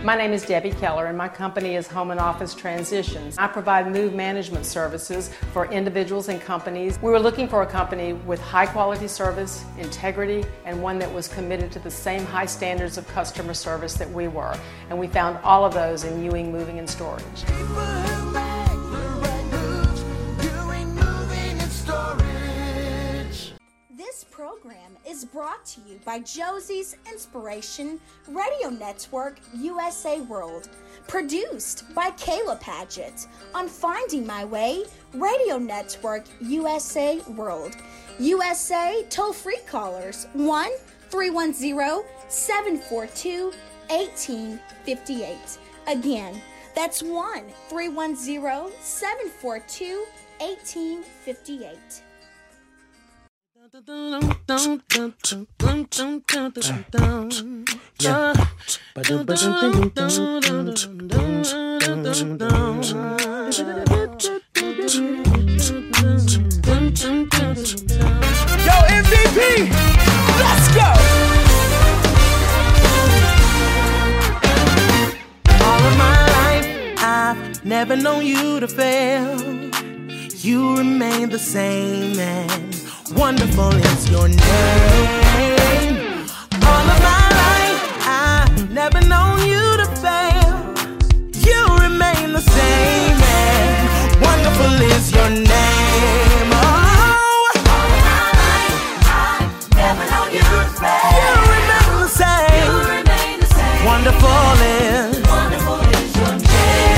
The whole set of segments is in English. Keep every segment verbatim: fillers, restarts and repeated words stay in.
My name is Debbie Keller, and my company is Home and Office Transitions. I provide move management services for individuals and companies. We were looking for a company with high quality service, integrity, and one that was committed to the same high standards of customer service that we were. And we found all of those in Ewing Moving and Storage. This program is brought to you by Josie's Inspiration Radio Network U S A World, produced by Kayla Padgett on Finding My Way Radio Network U S A World. U S A toll-free callers one three one zero, seven four two, one eight five eight. Again, that's one three one zero, seven four two, one eight five eight. Yeah. Yo, M V P, let's go. All of my life, I've never known you to fail. You remain the same, and wonderful is your name. All of my life, I've never known you to fail. You remain the same, and wonderful is your name. Oh, all of my life, I've never known you to fail. You remain the same. You remain the same. Wonderful is. Wonderful is your name.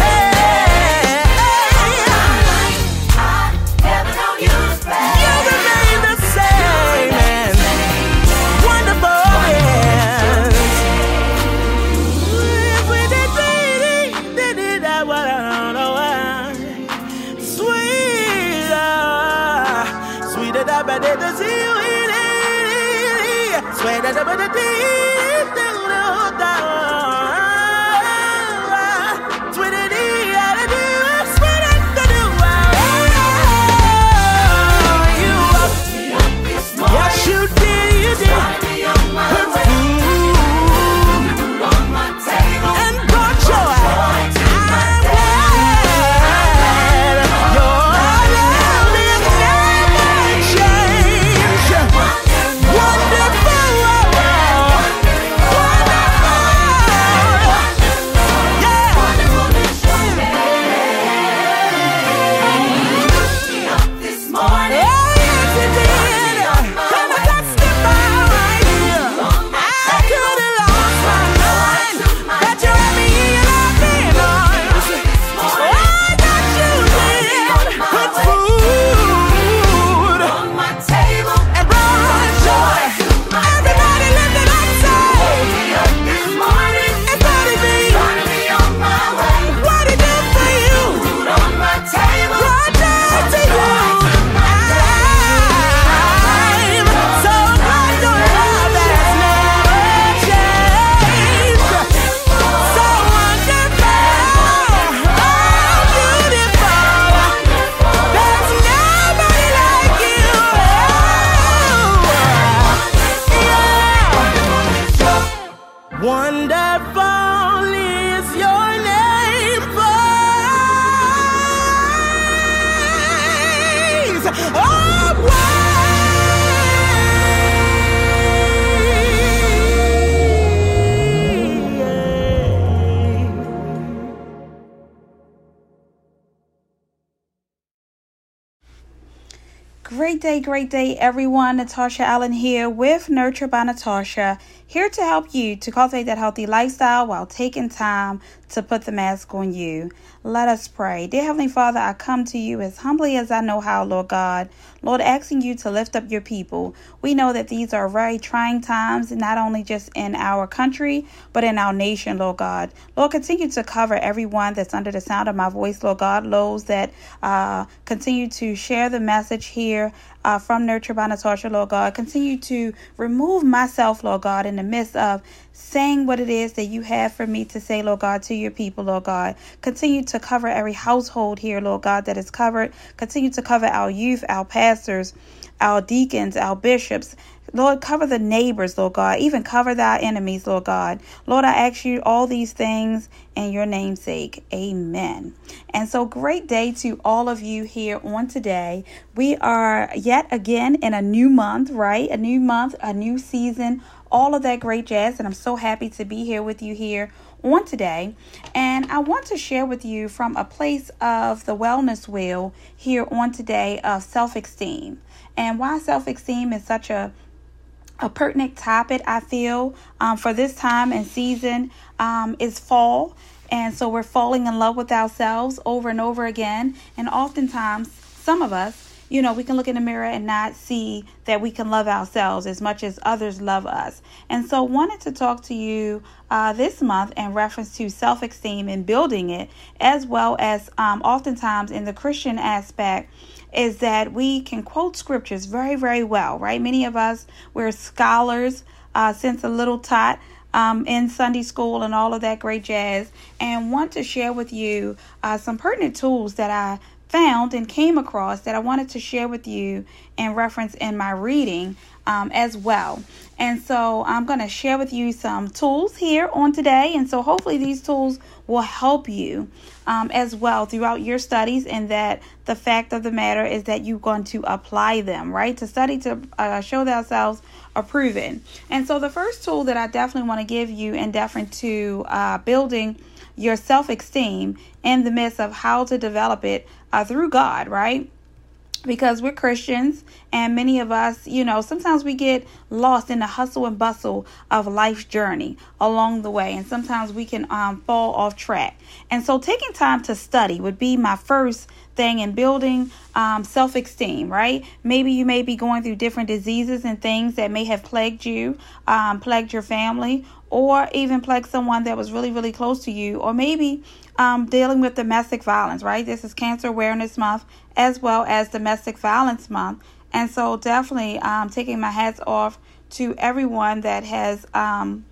Great day, great day, everyone. Natasha Allen here with Nurture by Natasha, here to help you to cultivate that healthy lifestyle while taking time to put the mask on you. Let us pray. Dear Heavenly Father, I come to you as humbly as I know how, Lord God. Lord, asking you to lift up your people. We know that these are very trying times, not only just in our country, but in our nation, Lord God. Lord, continue to cover everyone that's under the sound of my voice, Lord God. Those that uh, continue to share the message here uh, from Nurture by Natasha, Lord God. Continue to remove myself, Lord God, in the midst of saying what it is that you have for me to say, Lord God, to your people, Lord God. Continue to cover every household here, Lord God, that is covered. Continue to cover our youth, our pastors, our deacons, our bishops. Lord, cover the neighbors, Lord God, even cover thy enemies, Lord God. Lord, I ask you all these things in your name's sake. Amen. And so great day to all of you here on today. We are yet again in a new month, right? A new month, a new season, all of that great jazz. And I'm so happy to be here with you here on today. And I want to share with you from a place of the wellness wheel here on today of self-esteem. And why self-esteem is such a A pertinent topic, I feel, um, for this time and season um, is fall. And so we're falling in love with ourselves over and over again. And oftentimes, some of us, you know, we can look in the mirror and not see that we can love ourselves as much as others love us. And so wanted to talk to you uh, this month in reference to self-esteem and building it, as well as um, oftentimes in the Christian aspect, is that we can quote scriptures very, very well, right? Many of us, we're scholars uh, since a little tot um, in Sunday school and all of that great jazz, and want to share with you uh, some pertinent tools that I found and came across that I wanted to share with you in reference in my reading um, as well. And so I'm going to share with you some tools here on today. And so hopefully these tools will help you um, as well throughout your studies, and that the fact of the matter is that you're going to apply them, right? To study to uh, show ourselves approving. And so the first tool that I definitely want to give you in deference to uh, building your self-esteem in the midst of how to develop it uh, through God, right? Because we're Christians, and many of us, you know, sometimes we get lost in the hustle and bustle of life's journey along the way. And sometimes we can um, fall off track. And so taking time to study would be my first thing in building um, self-esteem, right? Maybe you may be going through different diseases and things that may have plagued you, um, plagued your family, or even plagued someone that was really, really close to you, or maybe um, dealing with domestic violence, right? This is Cancer Awareness Month as well as Domestic Violence Month. And so definitely um, taking my hats off to everyone that has um,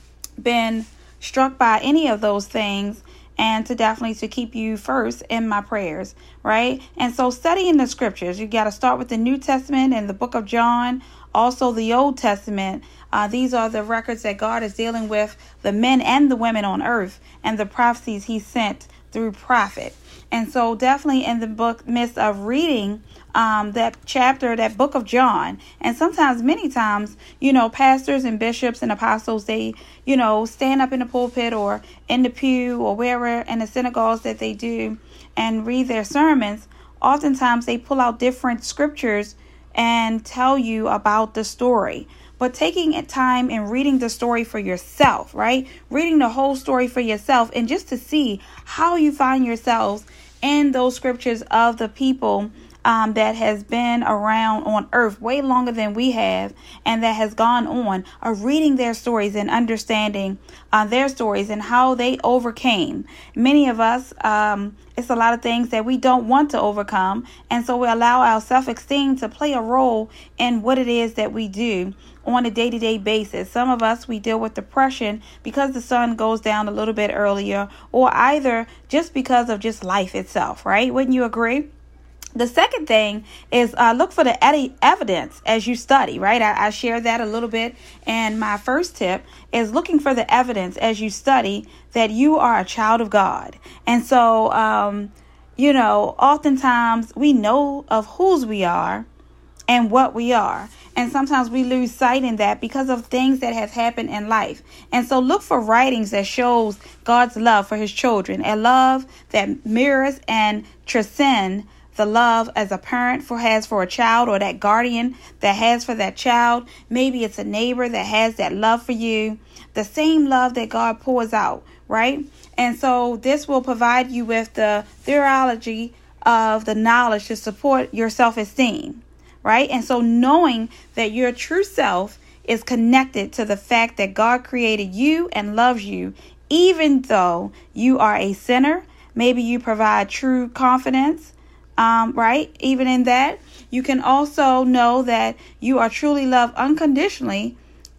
been struck by any of those things, and to definitely to keep you first in my prayers, right? And so studying the scriptures, you got to start with the New Testament and the book of John, also the Old Testament. Uh, these are the records that God is dealing with the men and the women on earth, and the prophecies he sent through prophet. And so definitely in the book midst of reading um, that chapter, that book of John, and sometimes many times, you know, pastors and bishops and apostles, they, you know, stand up in the pulpit or in the pew or wherever in the synagogues that they do and read their sermons. Oftentimes they pull out different scriptures and tell you about the story. But taking time and reading the story for yourself, right? Reading the whole story for yourself, and just to see how you find yourselves in those scriptures of the people um, that has been around on earth way longer than we have, and that has gone on, of reading their stories and understanding uh, their stories and how they overcame. Many of us, um, it's a lot of things that we don't want to overcome. And so we allow our self-esteem to play a role in what it is that we do on a day-to-day basis. Some of us, we deal with depression because the sun goes down a little bit earlier, or either just because of just life itself, right? Wouldn't you agree? The second thing is uh, look for the ed- evidence as you study, right? I, I shared that a little bit. And my first tip is looking for the evidence as you study that you are a child of God. And so, um, you know, oftentimes we know of whose we are and what we are. And sometimes we lose sight in that because of things that have happened in life. And so look for writings that shows God's love for his children, a love that mirrors and transcends the love as a parent for has for a child, or that guardian that has for that child. Maybe it's a neighbor that has that love for you, the same love that God pours out, right? And so this will provide you with the theology of the knowledge to support your self-esteem, right? And so knowing that your true self is connected to the fact that God created you and loves you, even though you are a sinner. Maybe you provide true confidence. Um, right? Even in that, you can also know that you are truly loved unconditionally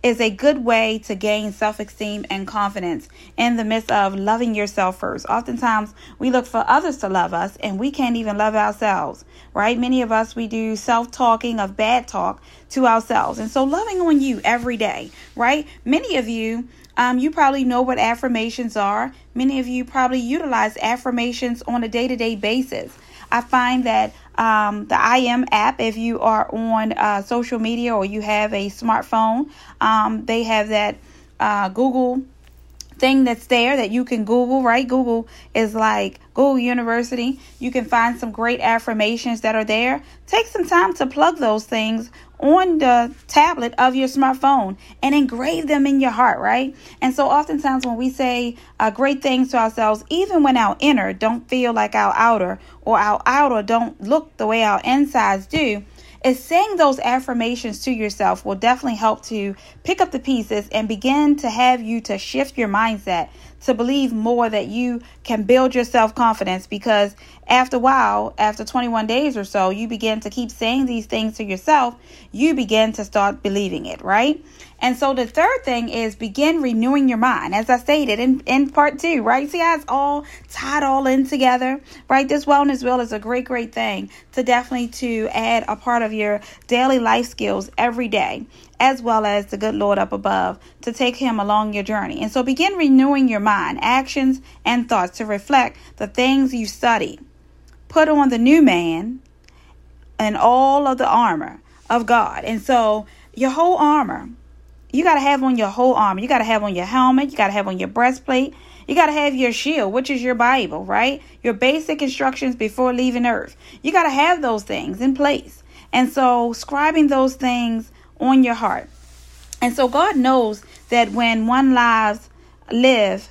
is a good way to gain self-esteem and confidence in the midst of loving yourself first. Oftentimes we look for others to love us and we can't even love ourselves, right? Many of us, we do self-talking of bad talk to ourselves. And so loving on you every day, right? Many of you, um, you probably know what affirmations are. Many of you probably utilize affirmations on a day-to-day basis. I find that um, the I Am app, if you are on uh, social media or you have a smartphone, um, they have that uh, Google thing that's there that you can Google, right? Google is like Google University. You can find some great affirmations that are there. Take some time to plug those things on the tablet of your smartphone and engrave them in your heart, right? And so oftentimes when we say uh, great things to ourselves, even when our inner don't feel like our outer, or our outer don't look the way our insides do, is saying those affirmations to yourself will definitely help to pick up the pieces and begin to have you to shift your mindset to believe more that you can build your self-confidence, because after a while, after twenty-one days or so, you begin to keep saying these things to yourself, you begin to start believing it, right? And so the third thing is begin renewing your mind, as I stated in, in part two, right? See how it's all tied all in together, right? This wellness wheel is a great, great thing to definitely to add a part of your daily life skills every day, as well as the good Lord up above to take him along your journey. And so begin renewing your mind, actions, and thoughts to reflect the things you study. Put on the new man and all of the armor of God. And so your whole armor, you got to have on your whole armor. You got to have on your helmet. You got to have on your breastplate. You got to have your shield, which is your Bible, right? Your basic instructions before leaving earth. You got to have those things in place. And so scribing those things on your heart. And so God knows that when one lives live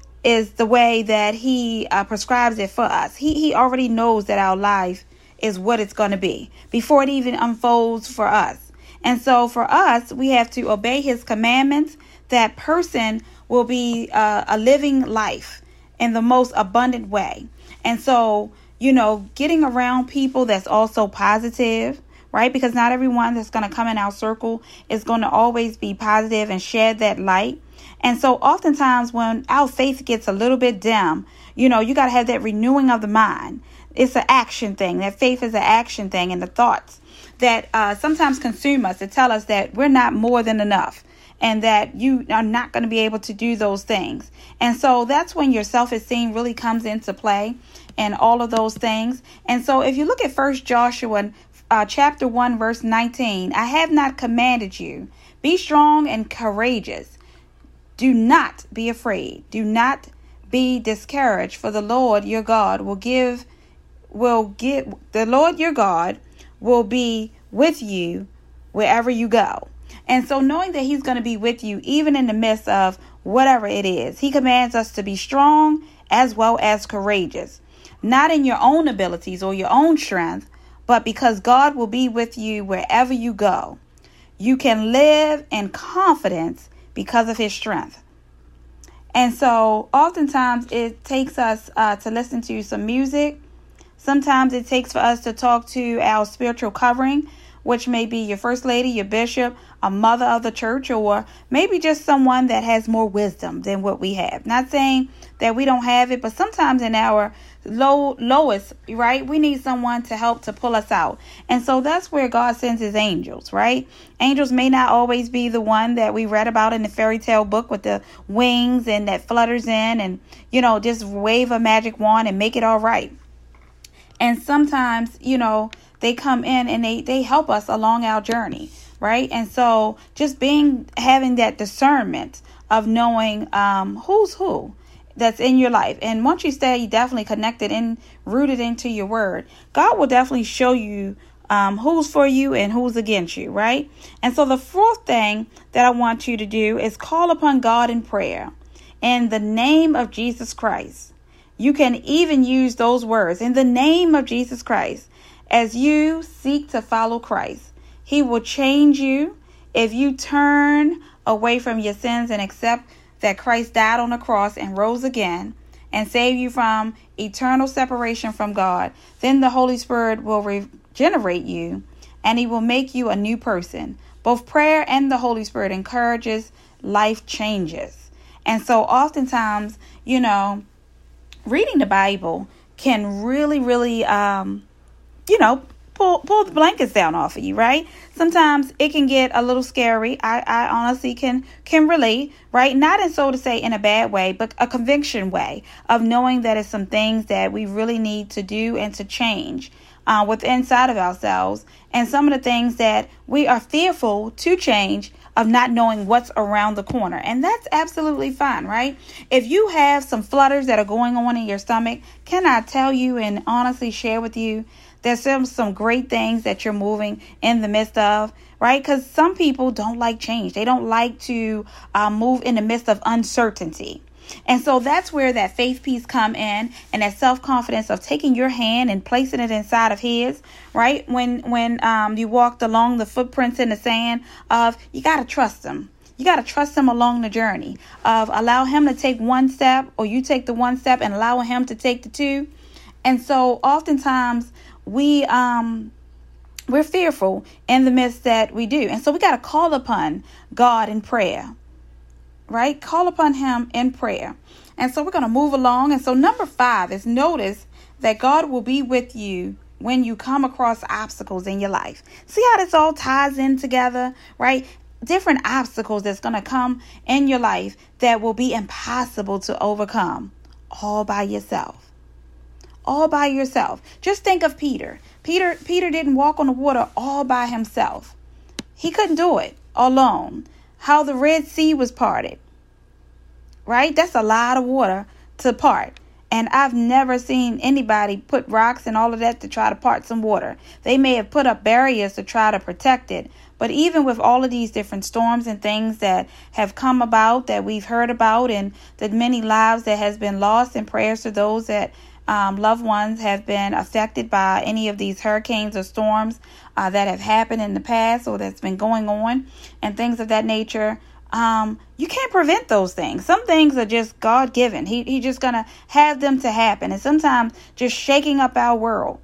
is the way that he uh, prescribes it for us. He, he already knows that our life is what it's going to be before it even unfolds for us. And so for us, we have to obey his commandments. That person will be uh, a living life in the most abundant way. And so, you know, getting around people that's also positive, right? Because not everyone that's going to come in our circle is going to always be positive and shed that light. And so oftentimes when our faith gets a little bit dim, you know, you got to have that renewing of the mind. It's an action thing. That faith is an action thing, and the thoughts that uh, sometimes consume us to tell us that we're not more than enough and that you are not going to be able to do those things. And so that's when your self-esteem really comes into play and all of those things. And so if you look at First Joshua uh, chapter one, verse nineteen, I have not commanded you. Be strong and courageous. Do not be afraid. Do not be discouraged, for the Lord your God will give, will give, the Lord your God will be with you wherever you go. And so knowing that he's going to be with you, even in the midst of whatever it is, he commands us to be strong as well as courageous, not in your own abilities or your own strength, but because God will be with you wherever you go. You can live in confidence because of his strength. And so oftentimes it takes us uh, to listen to some music. Sometimes it takes for us to talk to our spiritual covering, which may be your first lady, your bishop, a mother of the church, or maybe just someone that has more wisdom than what we have. Not saying that we don't have it, but sometimes in our low lowest, right, we need someone to help to pull us out. And so that's where God sends his angels, right? Angels may not always be the one that we read about in the fairy tale book with the wings and that flutters in and, you know, just wave a magic wand and make it all right. And sometimes, you know, they come in and they, they help us along our journey, right? And so just being, having that discernment of knowing um, who's who that's in your life. And once you stay definitely connected and rooted into your word, God will definitely show you um, who's for you and who's against you, right? And so the fourth thing that I want you to do is call upon God in prayer in the name of Jesus Christ. You can even use those words in the name of Jesus Christ. As you seek to follow Christ, he will change you if you turn away from your sins and accept that Christ died on the cross and rose again and save you from eternal separation from God. Then the Holy Spirit will regenerate you and he will make you a new person. Both prayer and the Holy Spirit encourages life changes. And so oftentimes, you know, reading the Bible can really, really, um, you know, pull pull the blankets down off of you, right? Sometimes it can get a little scary. I, I honestly can can relate, right? Not in so to say in a bad way, but a conviction way of knowing that it's some things that we really need to do and to change uh, with inside of ourselves. And some of the things that we are fearful to change of not knowing what's around the corner. And that's absolutely fine, right? If you have some flutters that are going on in your stomach, can I tell you and honestly share with you, there's some, some great things that you're moving in the midst of, right? Because some people don't like change. They don't like to uh, move in the midst of uncertainty. And so that's where that faith piece come in, and that self-confidence of taking your hand and placing it inside of his, right? When when um, you walked along the footprints in the sand of, you got to trust him. You got to trust him along the journey of allow him to take one step, or you take the one step and allow him to take the two. And so oftentimes we um we're fearful in the midst that we do. And so we got to call upon God in prayer. Right? Call upon him in prayer. And so we're going to move along. And so number five is notice that God will be with you when you come across obstacles in your life. See how this all ties in together, right? Different obstacles that's going to come in your life that will be impossible to overcome all by yourself. All by yourself. Just think of Peter. Peter, Peter didn't walk on the water all by himself. He couldn't do it alone. How the Red Sea was parted, right? That's a lot of water to part. And I've never seen anybody put rocks and all of that to try to part some water. They may have put up barriers to try to protect it. But even with all of these different storms and things that have come about that we've heard about, and the many lives that has been lost, and prayers to those that Um, loved ones have been affected by any of these hurricanes or storms uh, that have happened in the past or that's been going on and things of that nature. Um, you can't prevent those things. Some things are just God given. He He's just going to have them to happen, and sometimes just shaking up our world.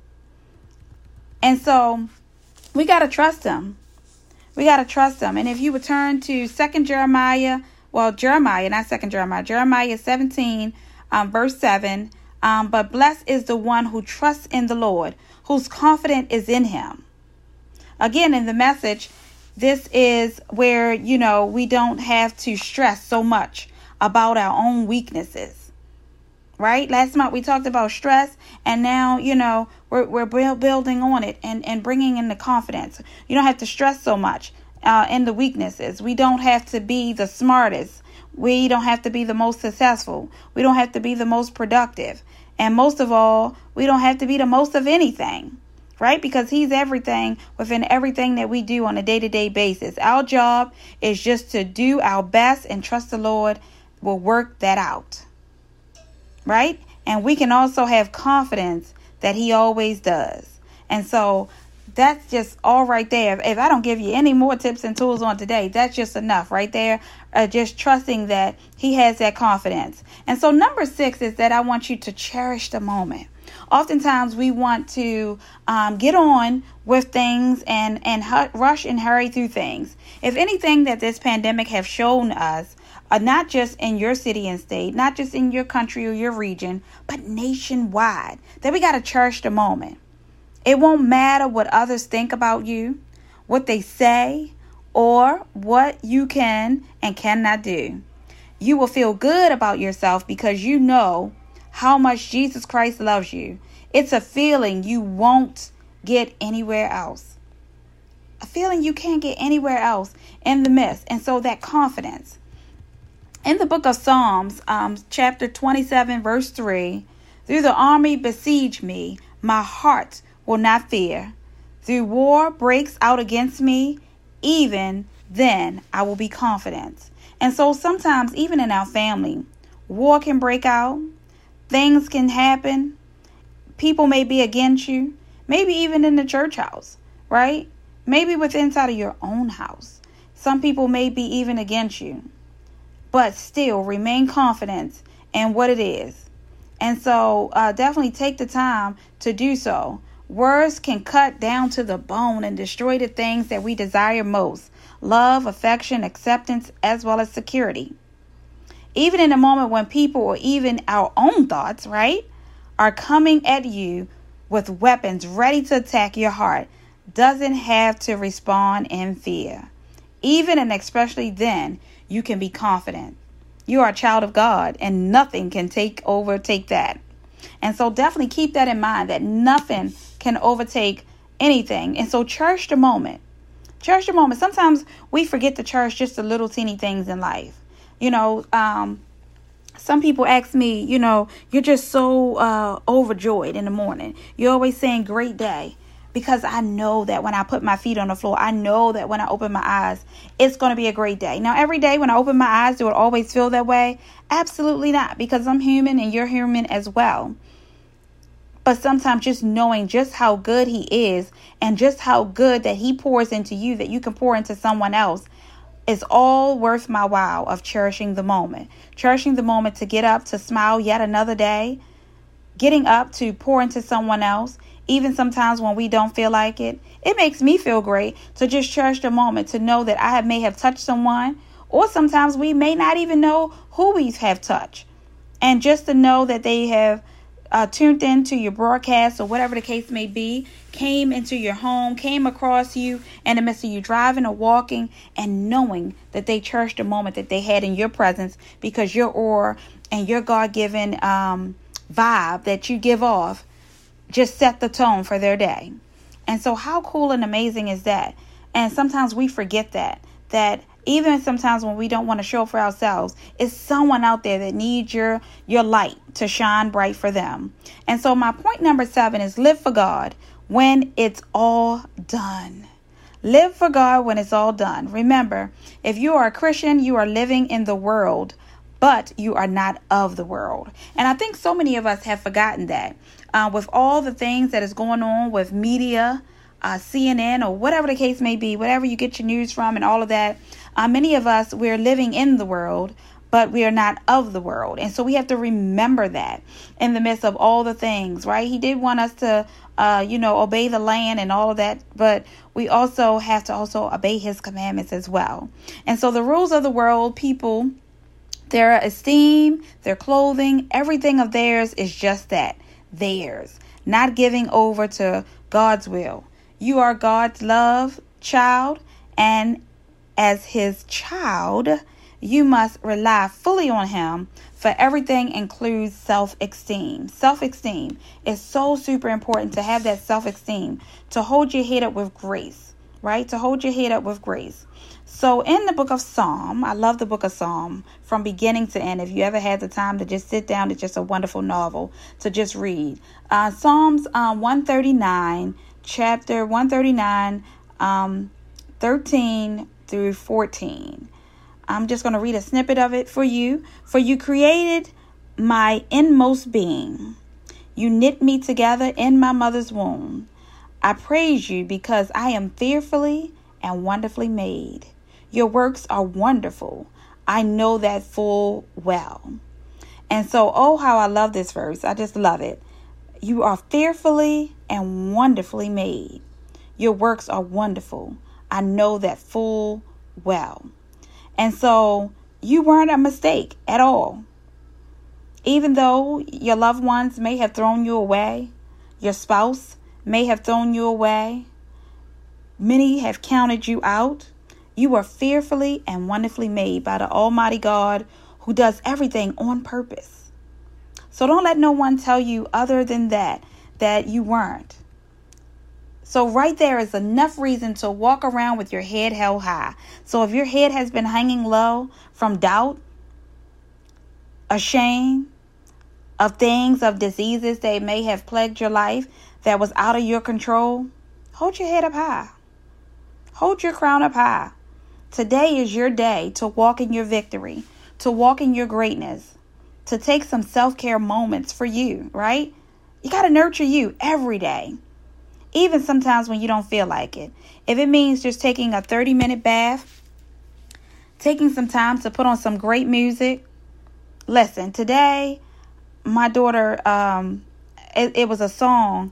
And so we got to trust him. We got to trust him. And if you would turn to Second Jeremiah, well, Jeremiah, not Second Jeremiah, Jeremiah seventeen, um, verse seven. Um, but blessed is the one who trusts in the Lord, whose confidence is in him. Again, in the Message, this is where, you know, we don't have to stress so much about our own weaknesses, right? Last month we talked about stress, and now, you know, we're, we're building on it and, and bringing in the confidence. You don't have to stress so much uh, in the weaknesses. We don't have to be the smartest. We don't have to be the most successful. We don't have to be the most productive. And most of all, we don't have to be the most of anything, right? Because he's everything within everything that we do on a day-to-day basis. Our job is just to do our best and trust the Lord will work that out, right? And we can also have confidence that he always does. And so that's just all right there. If I don't give you any more tips and tools on today, that's just enough right there. Uh, just trusting that he has that confidence. And so number six is that I want you to cherish the moment. Oftentimes we want to um, get on with things and, and hu- rush and hurry through things. If anything that this pandemic have shown us, uh, not just in your city and state, not just in your country or your region, but nationwide, that we got to cherish the moment. It won't matter what others think about you, what they say, or what you can and cannot do. You will feel good about yourself because you know how much Jesus Christ loves you. It's a feeling you won't get anywhere else. A feeling you can't get anywhere else in the midst. And so that confidence. In the book of Psalms, um, chapter twenty-seven, verse three, through the army besiege me, my heart will not fear. Through war breaks out against me, even then I will be confident. And so sometimes even in our family, war can break out. Things can happen. People may be against you. Maybe even in the church house, right? Maybe within inside of your own house. Some people may be even against you. But still remain confident in what it is. And so uh, definitely take the time to do so. Words can cut down to the bone and destroy the things that we desire most: love, affection, acceptance, as well as security. Even in a moment when people, or even our own thoughts, right, are coming at you with weapons ready to attack your heart, doesn't have to respond in fear. Even and especially then, you can be confident. You are a child of God, and nothing can take overtake that. And so definitely keep that in mind, that nothing can overtake anything. And so cherish the moment. Cherish the moment. Sometimes we forget to cherish just the little teeny things in life. You know, um, some people ask me, you know, you're just so uh, overjoyed in the morning. You're always saying great day. Because I know that when I put my feet on the floor, I know that when I open my eyes, it's going to be a great day. Now, every day when I open my eyes, do it always feel that way? Absolutely not, because I'm human and you're human as well. But sometimes just knowing just how good he is and just how good that he pours into you, that you can pour into someone else, is all worth my while of cherishing the moment. Cherishing the moment to get up, to smile yet another day. Getting up to pour into someone else. Even sometimes when we don't feel like it, it makes me feel great to just cherish the moment, to know that I may have touched someone, or sometimes we may not even know who we have touched. And just to know that they have uh, tuned into your broadcast, or whatever the case may be, came into your home, came across you in the midst of you driving or walking, and knowing that they cherished the moment that they had in your presence, because your aura and your God-given um, vibe that you give off just set the tone for their day. And so how cool and amazing is that? And sometimes we forget that, that even sometimes when we don't want to show for ourselves, it's someone out there that needs your, your light to shine bright for them. And so my point number seven is live for God when it's all done. Live for God when it's all done. Remember, if you are a Christian, you are living in the world, but you are not of the world. And I think so many of us have forgotten that. Uh, with all the things that is going on with media, uh, C N N, or whatever the case may be, whatever you get your news from and all of that, uh, many of us, we're living in the world, but we are not of the world. And so we have to remember that in the midst of all the things, right? He did want us to, uh, you know, obey the land and all of that, but we also have to also obey his commandments as well. And so the rules of the world, people, their esteem, their clothing, everything of theirs is just that. Theirs, not giving over to God's will. You are God's love child, and as his child, you must rely fully on him for everything, includes self-esteem. Self-esteem is so super important, to have that self-esteem, to hold your head up with grace, right? To hold your head up with grace. So in the book of Psalm, I love the book of Psalm from beginning to end. If you ever had the time to just sit down, it's just a wonderful novel to just read. Uh, Psalms um, one thirty-nine, chapter one thirty-nine, um, thirteen through fourteen. I'm just going to read a snippet of it for you. For you created my inmost being. You knit me together in my mother's womb. I praise you because I am fearfully and wonderfully made. Your works are wonderful. I know that full well. And so, oh, how I love this verse. I just love it. You are fearfully and wonderfully made. Your works are wonderful. I know that full well. And so you weren't a mistake at all. Even though your loved ones may have thrown you away, your spouse may have thrown you away, many have counted you out, you are fearfully and wonderfully made by the Almighty God, who does everything on purpose. So don't let no one tell you other than that, that you weren't. So right there is enough reason to walk around with your head held high. So if your head has been hanging low from doubt, ashamed of things, of diseases that may have plagued your life that was out of your control, hold your head up high. Hold your crown up high. Today is your day to walk in your victory, to walk in your greatness, to take some self-care moments for you, right? You got to nurture you every day, even sometimes when you don't feel like it. If it means just taking a thirty-minute bath, taking some time to put on some great music. Listen, today, my daughter, um, it, it was a song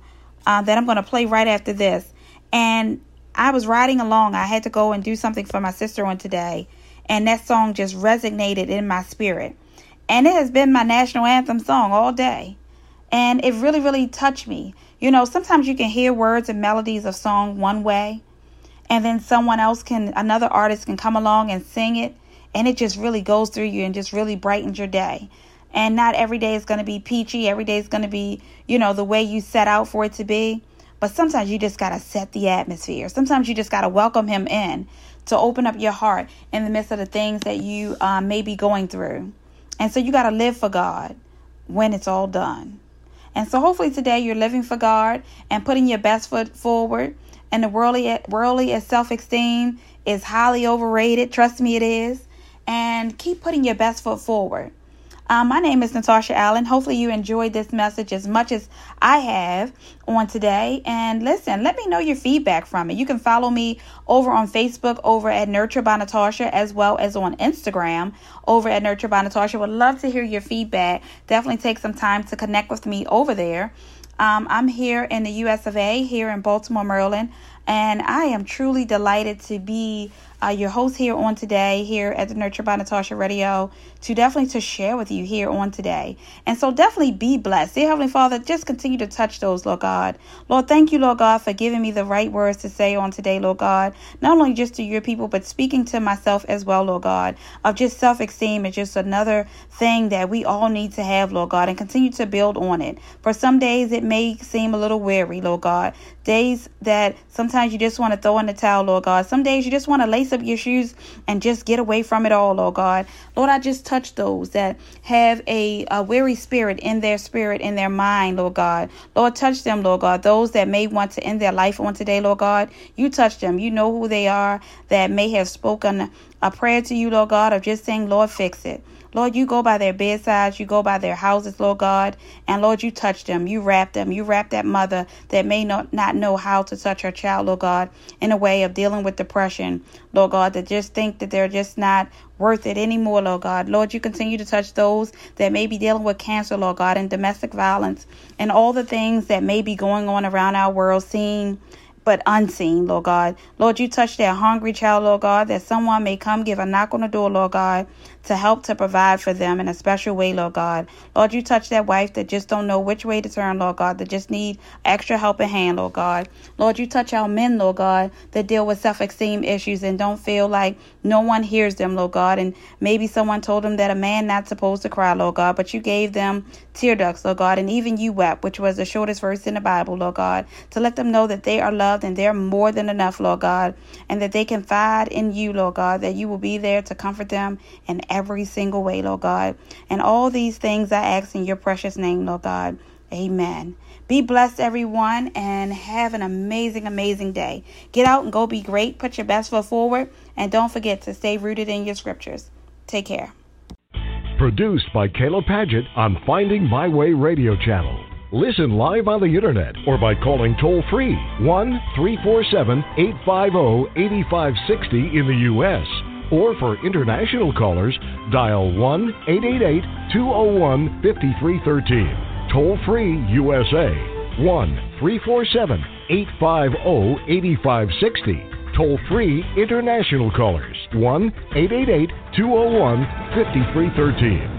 uh, that I'm going to play right after this. And I was riding along. I had to go and do something for my sister on today. And that song just resonated in my spirit. And it has been my national anthem song all day. And it really, really touched me. You know, sometimes you can hear words and melodies of song one way, and then someone else can, another artist can come along and sing it, and it just really goes through you and just really brightens your day. And not every day is going to be peachy. Every day is going to be, you know, the way you set out for it to be. But sometimes you just got to set the atmosphere. Sometimes you just got to welcome him in, to open up your heart in the midst of the things that you um, may be going through. And so you got to live for God when it's all done. And so hopefully today you're living for God and putting your best foot forward. And the worldly, worldly self-esteem is highly overrated. Trust me, it is. And keep putting your best foot forward. Um, my name is Natasha Allen. Hopefully you enjoyed this message as much as I have on today. And listen, let me know your feedback from it. You can follow me over on Facebook over at Nurture by Natasha, as well as on Instagram over at Nurture by Natasha. Would love to hear your feedback. Definitely take some time to connect with me over there. Um, I'm here in the U S of A, here in Baltimore, Maryland, and I am truly delighted to be uh, your host here on today, here at the Nurture by Natasha Radio, to definitely to share with you here on today. And so definitely be blessed. Dear Heavenly Father, just continue to touch those, Lord God. Lord, thank you, Lord God, for giving me the right words to say on today, Lord God, not only just to your people, but speaking to myself as well, Lord God, of just self-esteem is just another thing that we all need to have, Lord God, and continue to build on it. For some days it may seem a little weary, Lord God, days that sometimes you just want to throw in the towel, Lord God. Some days you just want to lace up your shoes and just get away from it all, Lord God. Lord, I just touch those that have a, a weary spirit in their spirit, in their mind, Lord God. Lord, touch them, Lord God. Those that may want to end their life on today, Lord God, you touch them. You know who they are that may have spoken a prayer to you, Lord God, of just saying, Lord, fix it. Lord, you go by their bedsides, you go by their houses, Lord God, and Lord, you touch them, you wrap them, you wrap that mother that may not, not know how to touch her child, Lord God, in a way of dealing with depression, Lord God, that just think that they're just not worth it anymore, Lord God. Lord, you continue to touch those that may be dealing with cancer, Lord God, and domestic violence, and all the things that may be going on around our world, seen but unseen, Lord God. Lord, you touch that hungry child, Lord God, that someone may come give a knock on the door, Lord God, to help to provide for them in a special way, Lord God. Lord, you touch that wife that just don't know which way to turn, Lord God, that just need extra helping hand, Lord God. Lord, you touch our men, Lord God, that deal with self-esteem issues and don't feel like no one hears them, Lord God. And maybe someone told them that a man not supposed to cry, Lord God, but you gave them tear ducts, Lord God, and even you wept, which was the shortest verse in the Bible, Lord God, to let them know that they are loved and they're more than enough, Lord God, and that they can confide in you, Lord God, that you will be there to comfort them in every single way, Lord God. And all these things I ask in your precious name, Lord God. Amen. Be blessed, everyone, and have an amazing, amazing day. Get out and go be great. Put your best foot forward, and don't forget to stay rooted in your scriptures. Take care. Produced by Kayla Paget on Finding My Way Radio Channel. Listen live on the internet or by calling toll-free one three four seven, eight five zero, eight five six zero in the U S Or for international callers, dial one eight eight eight, two zero one, five three one three. Toll-free U S A, one three four seven, eight five zero, eight five six zero. Toll-free international callers, one eight eight eight, two zero one, five three one three.